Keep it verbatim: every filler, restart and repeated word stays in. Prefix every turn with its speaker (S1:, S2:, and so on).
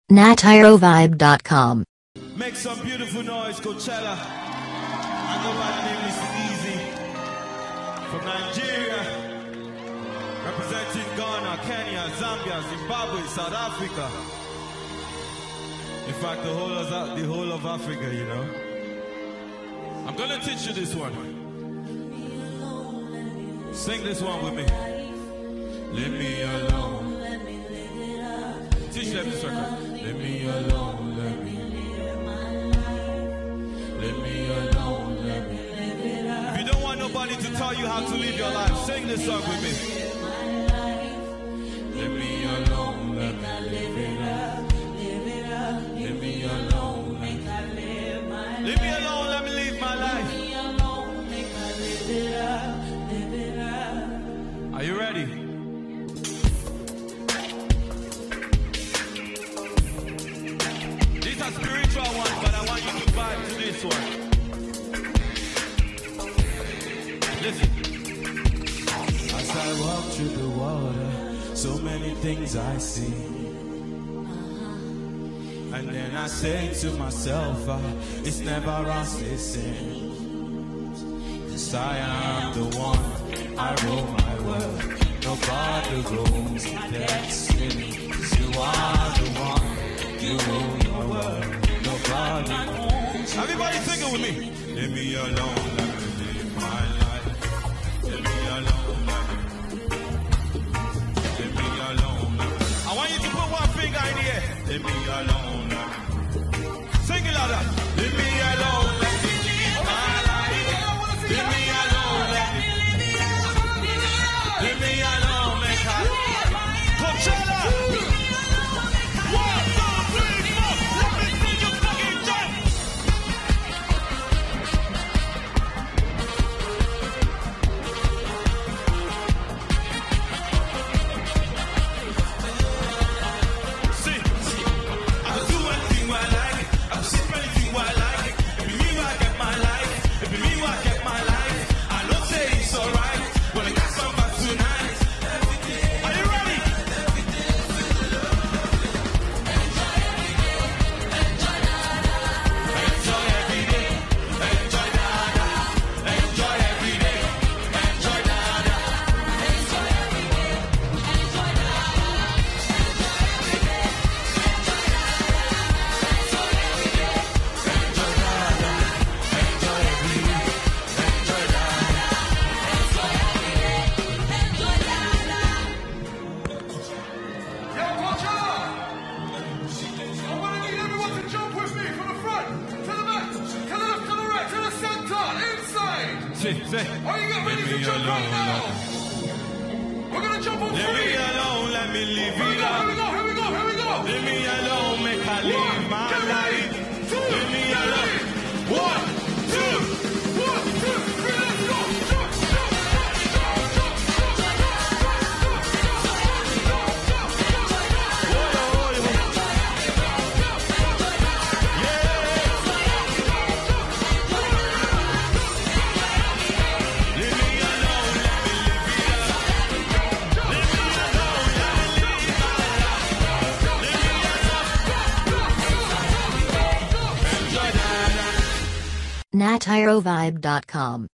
S1: nat iro vibe dot com.
S2: Make some beautiful noise, Coachella. I go by the name is Easy from Nigeria, representing Ghana, Kenya, Zambia, Zimbabwe, South Africa. In fact, the whole of the whole of Africa, you know. I'm gonna teach you this one. Sing this one with me. Leave me alone. Teach them this record. Leave me alone. Let me live my life. Leave me alone. Let me live it up. If you don't want nobody to tell you how to live your life, sing this song with me. Leave me alone. Let me live it up. Live it up. Leave me alone. Make I live my life. Leave me alone. Let me live my life. Leave me alone. Make I live it up. Live it up. Are you ready? These are spiritual ones, but I want you to vibe to this one. Listen. As I walk through the water, so many things I see. And then I say to myself, uh, it's never us, it's sin. Cause I am the one, I rule my world. Nobody rules the destiny. Cause you are the one, you rule your world. Nobody rules. Everybody sing it with me. Leave me alone, let me live my life. Leave me alone, let me. Leave me alone, let me. I want you to put one finger in the air. Leave me alone, let me. Sing it louder. Leave me alone, let me live my life. Leave me alone, let me. Leave me alone, make I. Coachella. One, two, three, four. Let me see you fucking jump. See, I can do anything I like. I can sip anything I like. If you mean I get my life, if you mean I get my life, I don't say it's alright. When I got somebody tonight, are you ready? Enjoy every day, enjoy dada, enjoy every day, enjoy dada, enjoy every day, enjoy dada, enjoy every day, enjoy dada, enjoy every day, enjoy dada, enjoy every day, enjoy dada.
S3: Yo, Coachella! I want to need everyone to jump with me from the front, to the back, to the left, to the right, to the center, inside!
S2: Say, say.
S3: Are you get ready
S2: Leave
S3: to
S2: me
S3: jump right
S2: alone,
S3: now? We're gonna jump on
S2: Leave
S3: three!
S2: me alone, let me live
S3: Here we
S2: it
S3: go, here we
S2: up.
S3: go, here we go, here we go!
S2: Leave me alone, make I
S3: One,
S2: live my
S3: get ready!
S2: life.
S3: Two,
S2: Leave me
S3: get
S2: alone.
S3: ready!
S2: One, two.
S3: One, two, three, let's go! Jump, jump, jump, jump, jump, jump,
S2: Leave me alone, let me live it up. Leave me alone, let me live my life. Leave me alone. Enjoy that.
S1: nat iro vibe dot com.